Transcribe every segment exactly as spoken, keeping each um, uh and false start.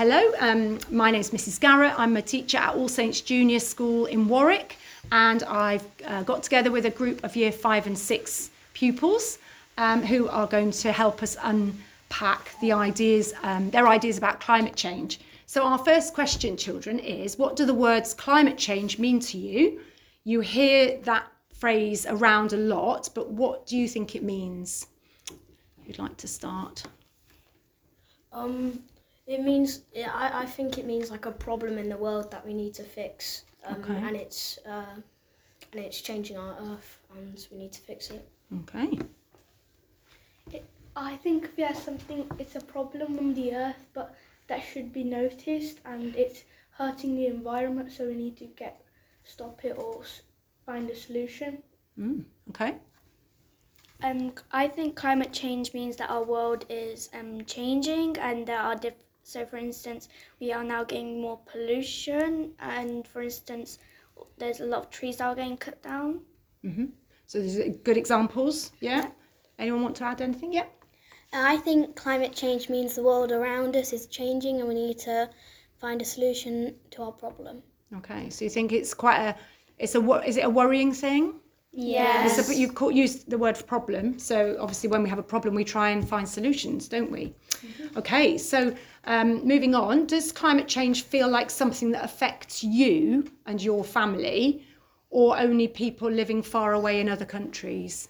Hello, um, my name's Missus Garrett. I'm a teacher at All Saints Junior School in Warwick, and I've uh, got together with a group of year five and six pupils um, who are going to help us unpack the ideas, um, their ideas about climate change. So our first question, children, is what do the words climate change mean to you? You hear that phrase around a lot, but what do you think it means? Who'd like to start? Um, it means, I, I think it means like a problem in the world that we need to fix, um, Okay. and it's uh, and it's changing our earth, and we need to fix it. Okay. It, I think yeah, something. It's a problem on the earth, but that should be noticed, and it's hurting the environment. So we need to get stop it or s- find a solution. Mm, okay. Um, I think climate change means that our world is um, changing, and there are diff- so for instance we are now getting more pollution, and for instance there's a lot of trees that are getting cut down. Mm-hmm. So there's good examples, yeah? Anyone want to add anything? Yeah. I think climate change means the world around us is changing and we need to find a solution to our problem. Okay, so you think it's quite a, it's a, wo- is it a worrying thing? Yes. It's a, you've caught, used the word problem, so obviously when we have a problem we try and find solutions, don't we? Mm-hmm. Okay, so um, moving on, does climate change feel like something that affects you and your family, or only people living far away in other countries?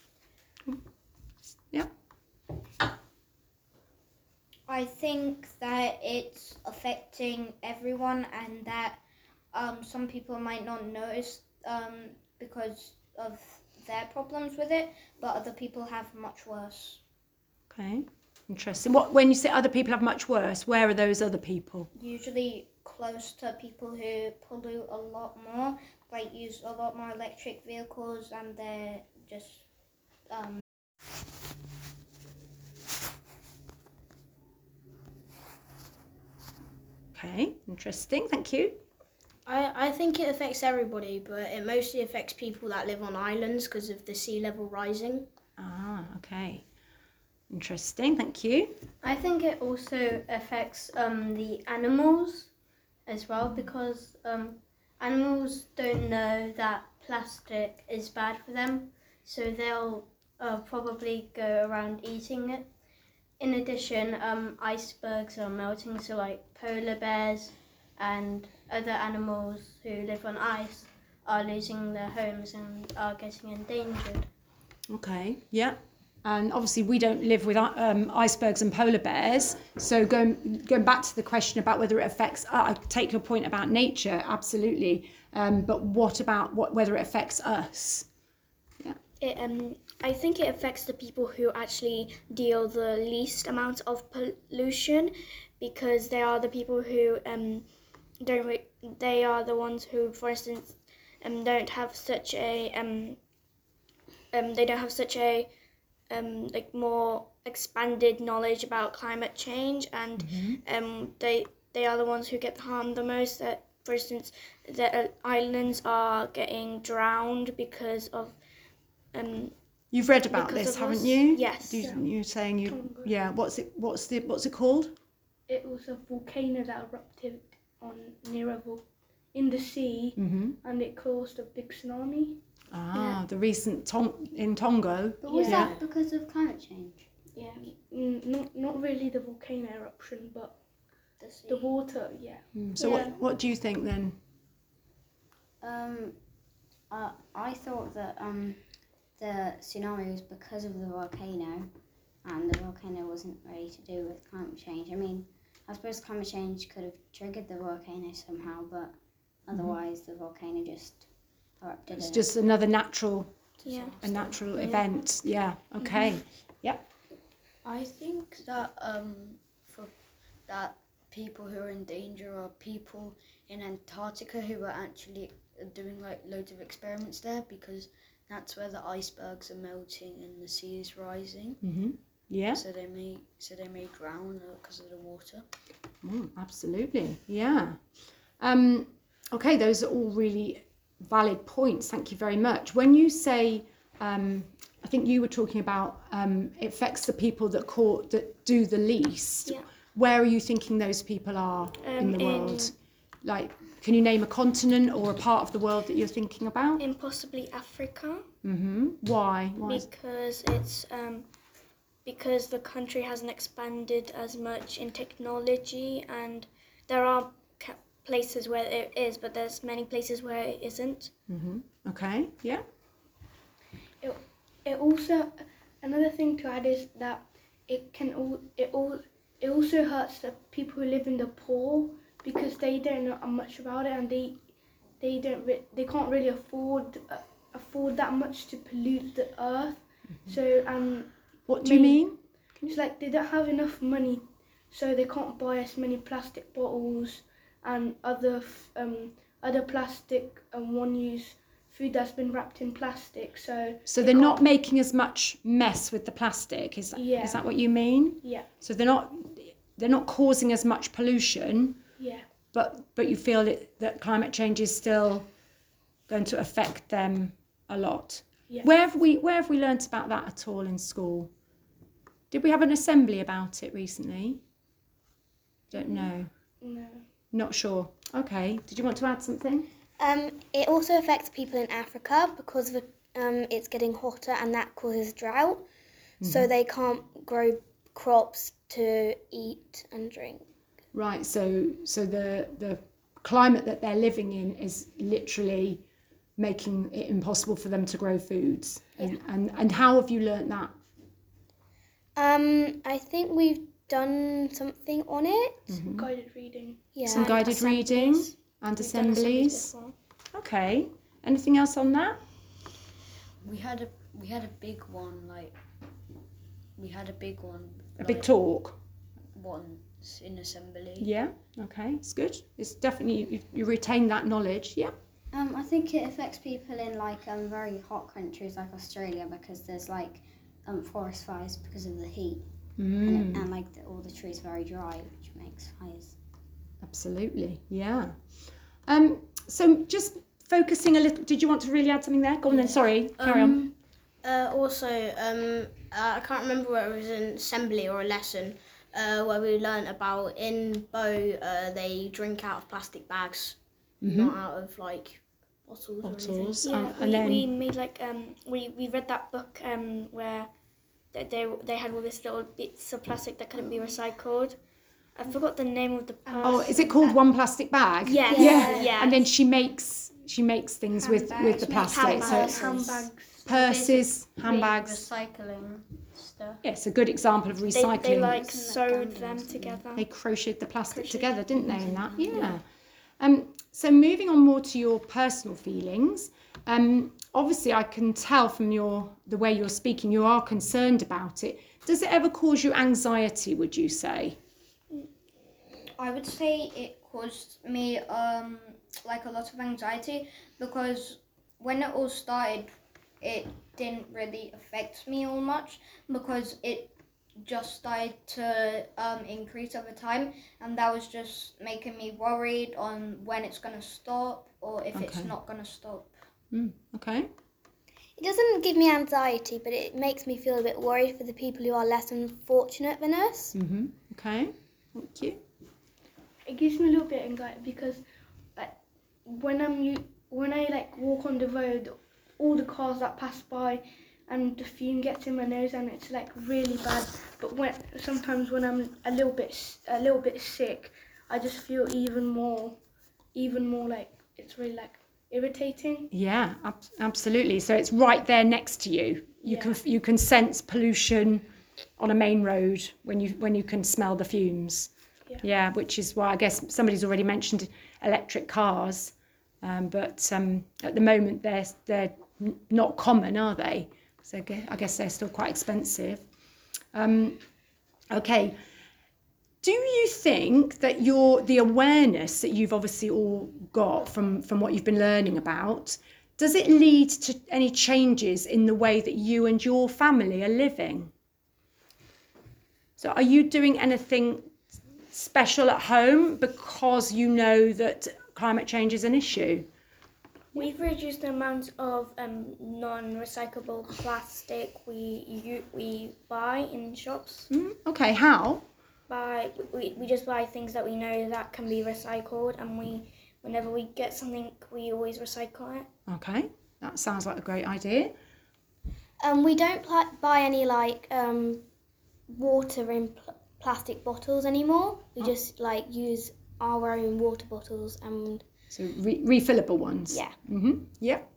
Yeah. I think that it's affecting everyone, and that um, some people might not notice um, because of their problems with it, but other people have much worse. Okay, interesting. What, when you say other people have much worse, where are those other people? Usually close to people who pollute a lot more, like use a lot more electric vehicles, and they're just um, Okay, interesting, thank you. I, I think it affects everybody, but it mostly affects people that live on islands because of the sea level rising. Ah, okay. Interesting, thank you. I think it also affects um, the animals as well, because um, animals don't know that plastic is bad for them, so they'll uh, probably go around eating it. In addition, um, icebergs are melting, so like polar bears and other animals who live on ice are losing their homes and are getting endangered. Okay, yeah. And obviously we don't live with um, icebergs and polar bears. So going going back to the question about whether it affects, uh, I take your point about nature, absolutely. Um, but what about what whether it affects us? Yeah. It, um, I think it affects the people who actually deal the least amount of pollution, because they are the people who um, don't. Re- they are the ones who, for instance, um, don't have such a um, um, they don't have such a um, like more expanded knowledge about climate change, and mm-hmm. um, they they are the ones who get harmed the most. That, for instance, the islands are getting drowned because of um. You've read about Because this, of haven't us? you? Yes. You, Yeah. You're saying you, Tonga. yeah. What's it? What's the? What's it called? It was a volcano that erupted on near a vol- in the sea, Mm-hmm. and it caused a big tsunami. Ah, the recent Tong in Tongo. But was Yeah. that because of climate change? Yeah, mm, not not really the volcano eruption, but the sea. the water. Yeah. Mm, So Yeah. what? What do you think then? Um, uh, I thought that um, the tsunami was because of the volcano, and the volcano wasn't really to do with climate change. I mean, I suppose climate change could have triggered the volcano somehow, but otherwise the volcano just erupted. It's and- just another natural, Yeah. a natural event. Yeah. Okay. Yep. I think that um, for that people who are in danger are people in Antarctica who are actually doing like loads of experiments there, because that's where the icebergs are melting and the sea is rising. Mm-hmm. Yeah. So they may so they may drown because of the water. Mm, absolutely. Yeah. Um, okay, those are all really valid points. Thank you very much. When you say, um, I think you were talking about um, it affects the people that call, that do the least. Yeah. Where are you thinking those people are in Um, the in- world? Like, can you name a continent or a part of the world that you're thinking about? In possibly Africa, Mm-hmm. Why? Why? is- because it's um, because the country hasn't expanded as much in technology, and there are ca- places where it is, but there's many places where it isn't. Mm-hmm. Okay. Yeah. It also, another thing to add is that it can all it all it also hurts the people who live in the poor, because they don't know much about it, and they they don't re- they can't really afford uh, afford that much to pollute the earth. So um, What do you Main- mean? it's like they don't have enough money, so they can't buy as many plastic bottles and other f- um other plastic and one-use food that's been wrapped in plastic. So So they they're not can't- making as much mess with the plastic. Is that, Yeah. is that what you mean? Yeah, So they're not they're not causing as much pollution, yeah. but but you feel it, that climate change is still going to affect them a lot. Yeah. Where have we where have we learnt about that at all in school? Did we have an assembly about it recently? Don't know. No. Not sure. Okay. Did you want to add something? Um, it also affects people in Africa because of, um, it's getting hotter and that causes drought. So they can't grow crops to eat and drink. Right. So so the the climate that they're living in is literally making it impossible for them to grow foods. And and, and how have you learnt that? Um, I think we've done something on it. Guided reading. Yeah. Some guided reading assemblies. and We've done assemblies. before. Okay. Anything else on that? We had a we had a big one like we had a big one. A big like, talk. once in assembly. Yeah. Okay. It's good. It's definitely you, you retain that knowledge. Yeah. Um, I think it affects people in like um very hot countries like Australia because there's like um forest fires because of the heat and, Mm, it, and like the, all the trees are very dry, which makes fires. absolutely. Yeah. Um. So just focusing a little. Did you want to really add something there? Go on then. Sorry. Carry on. Um, uh, also, um, uh, I can't remember whether it was an assembly or a lesson uh, where we learnt about in Bow uh, they drink out of plastic bags, not out of like bottles. Or anything. Bottles. Yeah, uh, we, and then. we made like um we, we read that book um where they, they they had all this little bits of plastic that couldn't be recycled. I forgot the name of the person. Oh, is it called One Plastic Bag? Yes, Yeah. yes. And then she makes she makes things with with the plastic. So handbags. it's Handbags. purses, handbags. Recycling stuff. Yes, a good example of They, recycling. they like sewed them together. They crocheted the plastic together, didn't they? In that, yeah. Um. So moving on more to your personal feelings. Um. Obviously, I can tell from your the way you're speaking, you are concerned about it. Does it ever cause you anxiety? Would you say? I would say it caused me um like a lot of anxiety because when it all started, it didn't really affect me all much because it just started to um, increase over time, and that was just making me worried on when it's gonna stop or if it's Okay. not gonna stop. Mm, okay. It doesn't give me anxiety, but it makes me feel a bit worried for the people who are less unfortunate than us. Mhm. Okay. Thank you. It gives me a little bit of anxiety because like when I'm u- when I like walk on the road, all the cars that pass by and the fume gets in my nose and it's like really bad. But when sometimes when I'm a little bit s- a little bit sick, I just feel even more even more like it's really like irritating. Yeah, ab- absolutely. So it's right there next to you. You Yeah. can you can sense pollution on a main road when you when you can smell the fumes. Yeah. Yeah, which is why I guess somebody's already mentioned electric cars, um, but um, at the moment they're they're n- not common, are they? So I gue- I guess they're still quite expensive. Um, okay. Do you think that your the awareness that you've obviously all got from, from what you've been learning about, does it lead to any changes in the way that you and your family are living? So are you doing anything special at home because you know that climate change is an issue? We've reduced the amount of um, non-recyclable plastic we u- we buy in shops. Mm, okay, how? buy we, we just buy things that we know that can be recycled, and we whenever we get something we always recycle it. Okay, that sounds like a great idea. Um, we don't pl- buy any like um, water in pl- plastic bottles anymore. We Oh. just like use our own water bottles and So re- refillable ones. yeah. Mm-hmm. Yep.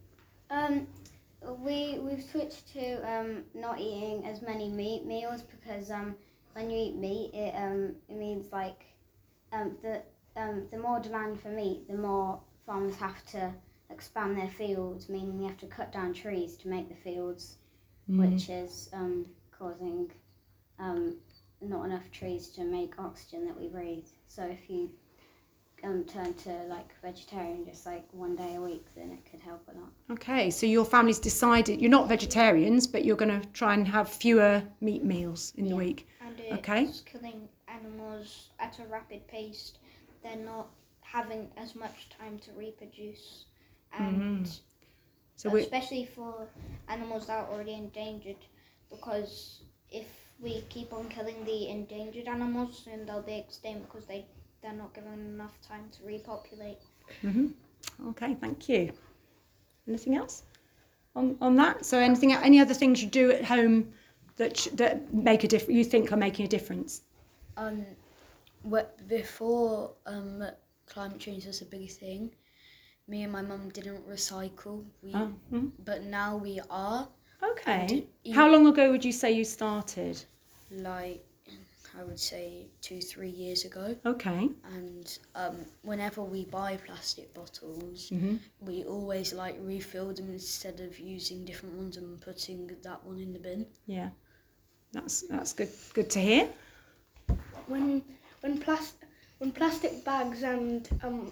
Um, we we've switched to um not eating as many meat meals because um when you eat meat it um it means like um the um the more demand for meat, the more farmers have to expand their fields, meaning they have to cut down trees to make the fields, Mm. which is um causing um not enough trees to make oxygen that we breathe. So if you um turn to like vegetarian just like one day a week, then it could help a lot. Okay, so your family's decided you're not vegetarians, but you're going to try and have fewer meat meals in the week. And it's Okay. killing animals at a rapid pace. They're not having as much time to reproduce. And So we especially for animals that are already endangered, because if we keep on killing the endangered animals, then they'll be extinct because they, they're not given enough time to repopulate. hmm Okay, thank you. Anything else on on that? So anything, any other things you do at home that sh- that make a difference? You think are making a difference? Um, wh- before um climate change was a big thing, me and my mum didn't recycle. We, Oh, mhm. but now we are. Okay. And How long ago would you say you started? Like, I would say two, three years ago. Okay. And um, whenever we buy plastic bottles, Mhm. we always like refill them instead of using different ones and putting that one in the bin. Yeah. That's that's good. Good to hear. When when plas- when plastic bags and um,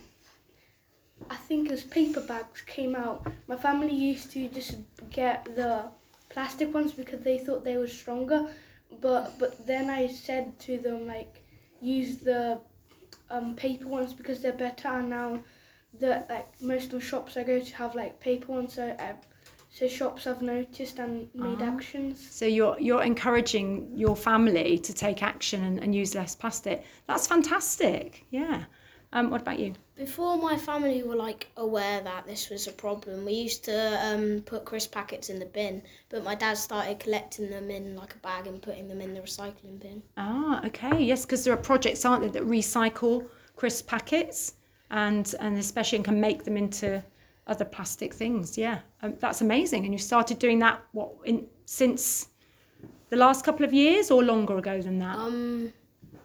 I think it was paper bags came out, my family used to just get the plastic ones because they thought they were stronger. But but then I said to them like use the um, paper ones because they're better. And now the like most of the shops I go to have like paper ones, so uh, so shops have noticed and made Ah. actions. So you're you're encouraging your family to take action and, and use less plastic. That's fantastic. Yeah. Um, what about you? Before my family were like aware that this was a problem, we used to um, put crisp packets in the bin, but my dad started collecting them in like a bag and putting them in the recycling bin. Ah, okay. Yes, because there are projects, aren't there, that recycle crisp packets and and especially and can make them into other plastic things. Yeah, um, that's amazing. And you started doing that what in since the last couple of years or longer ago than that? Um,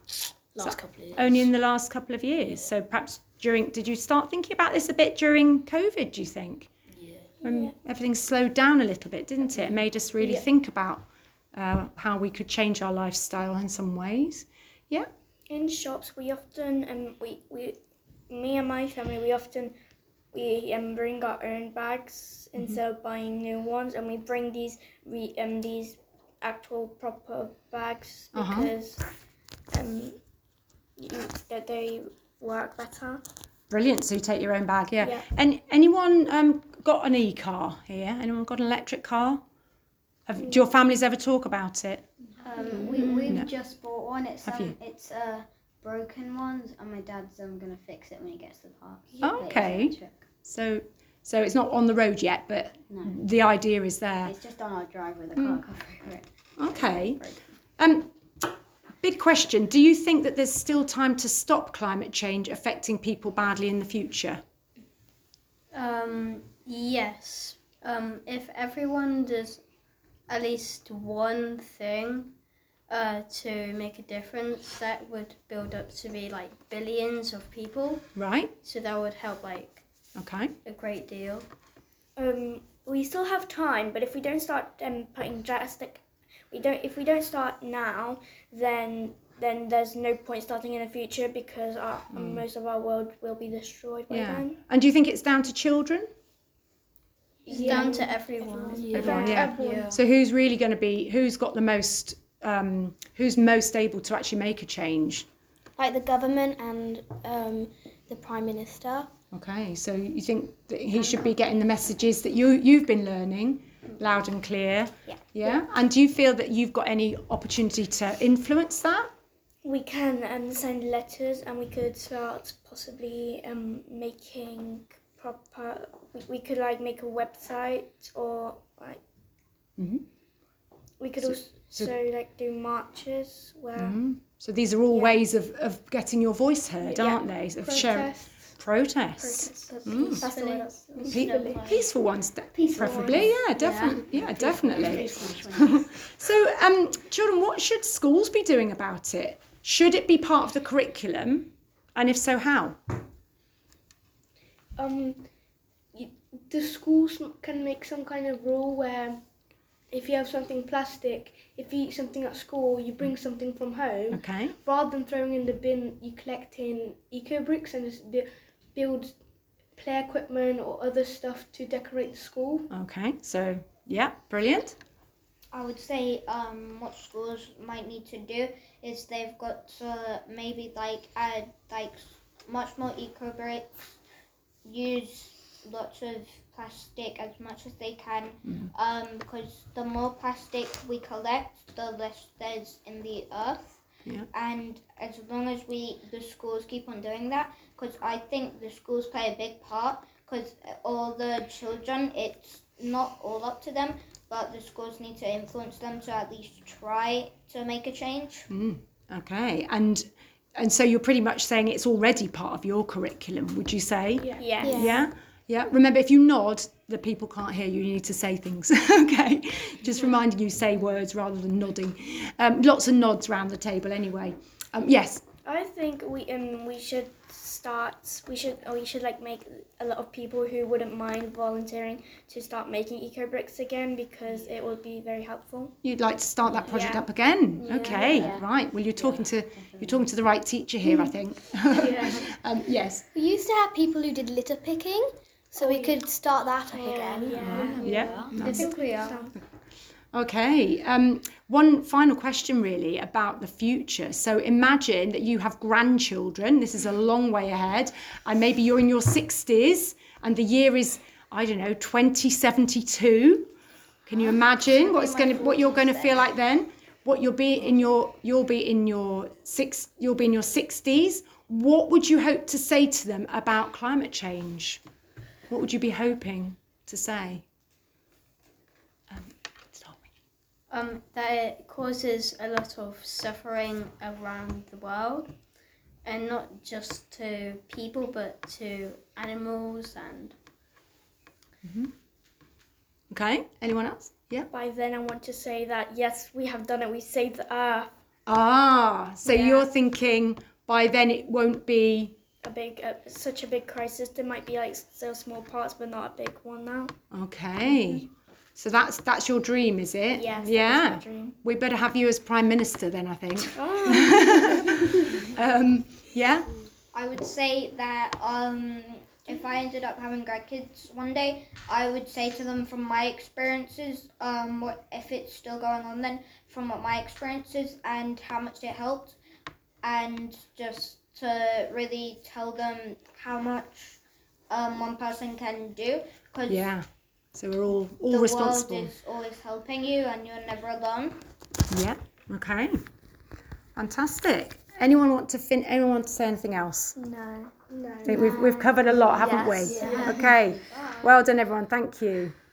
last So- couple of years. Only in the last couple of years. So perhaps during, did you start thinking about this a bit during COVID, do you think? Yeah. When everything slowed down a little bit, didn't it? It made us really Yeah. think about uh, how we could change our lifestyle in some ways. Yeah. In shops, we often um we, we me and my family we often we um bring our own bags instead of buying new ones, and we bring these we um these actual proper bags Uh-huh. because um you, that they work better. Brilliant. So you take your own bag, yeah. Yeah. And anyone um, got an e-car here? Anyone got an electric car? Have, do your families ever talk about it? Um, we we've No. just bought one. It's Have um, you? it's a broken one, and my dad's um gonna fix it when he gets to the park. Oh, But it's okay. electric. So so it's not on the road yet, but No, the idea is there. it's just on our driveway. The Mm. car can't go over it. Okay. Broken. Um, big question. Do you think that there's still time to stop climate change affecting people badly in the future? Um, yes. Um, if everyone does at least one thing uh, to make a difference, that would build up to be like billions of people. Right. So that would help like Okay. a great deal. Um, we still have time, but if we don't start um, putting drastic, we don't. If we don't start now, then then there's no point starting in the future because our, most of our world will be destroyed by Yeah. then. And do you think it's down to children? It's Yeah. down to everyone. Everyone, yeah. Everyone. So who's really going to be? Who's got the most? Um, who's most able to actually make a change? Like the government and um, the Prime Minister. Okay, so you think that he should be getting the messages that you you've been learning loud and clear? Yeah. Yeah. And do you feel that you've got any opportunity to influence that? we can um, send letters, and we could start possibly um, making proper. We, we could like make a website, or like Mhm. we could So- also so- like do marches where Mhm. So these are all Yeah. ways of, of getting your voice heard, Yeah. aren't they? Of sharing Protests. protests. protests. Mm. That's the word. Pe- Peacefully. peaceful ones, de- Peaceful preferably. Yeah, definitely. Yeah, definitely. So, um, children, what should schools be doing about it? Should it be part of the curriculum? And if so, how? Um, you, the schools can make some kind of rule where if you have something plastic, if you eat something at school, you bring something from home. Okay. Rather than throwing in the bin, you collect in eco bricks and just bu- build play equipment or other stuff to decorate the school. Okay. So, yeah, brilliant. I would say um, what schools might need to do is they've got to maybe like add like much more eco bricks, use lots of plastic as much as they can, Mm. um, because the more plastic we collect, the less there's in the earth. Yeah. And as long as we, the schools keep on doing that, because I think the schools play a big part, because all the children, it's not all up to them, but the schools need to influence them to at least try to make a change. Mm. Okay. And and so you're pretty much saying it's already part of your curriculum, would you say? Yeah. Yeah. Yeah. Yeah. Remember, if you nod, the people can't hear you. You need to say things. Okay. Just reminding you, say words rather than nodding. Um, lots of nods around the table anyway. Um, yes. I think we um we should start. We should we should like make a lot of people who wouldn't mind volunteering to start making eco bricks again, because it would be very helpful. You'd like to start that project Yeah. up again. Yeah. Okay. Yeah. Right. Well, you're talking to you're talking to the right teacher here, I think. um, yes. We used to have people who did litter picking, so we could start that up again. Yeah. Yeah. I Nice. think we are. Okay. Um, one final question, really, about the future. So imagine that you have grandchildren. This is a long way ahead, and maybe you're in your sixties, and the year is, I don't know, twenty seventy-two. Can you imagine what's going to, what you're going to feel like then? What you'll be in your, you'll be in your six, you'll be in your sixties. What would you hope to say to them about climate change? What would you be hoping to say? Um, start with you. Um, that it causes a lot of suffering around the world, and not just to people but to animals and Okay, anyone else? Yeah. By then, I want to say that yes, we have done it. We saved the earth. Ah, so Yeah. you're thinking by then it won't be. A big, uh, such a big crisis. There might be like still small parts, but not a big one now. Okay. So that's that's your dream, is it? Yes. that is Yeah. my dream. We better have you as Prime Minister then, I think. Oh. um, yeah? I would say that um, if I ended up having grandkids one day, I would say to them from my experiences, um, what if it's still going on then, from what my experiences and how much it helped, and just to really tell them how much um, one person can do, because Yeah. So we're all all the responsible. world is always helping you and you're never alone. Yeah. Okay. Fantastic. Anyone want to fin- anyone want to say anything else? No. No. I think we've we've covered a lot, haven't Yes. we? Yeah. Okay. Well done, everyone. Thank you.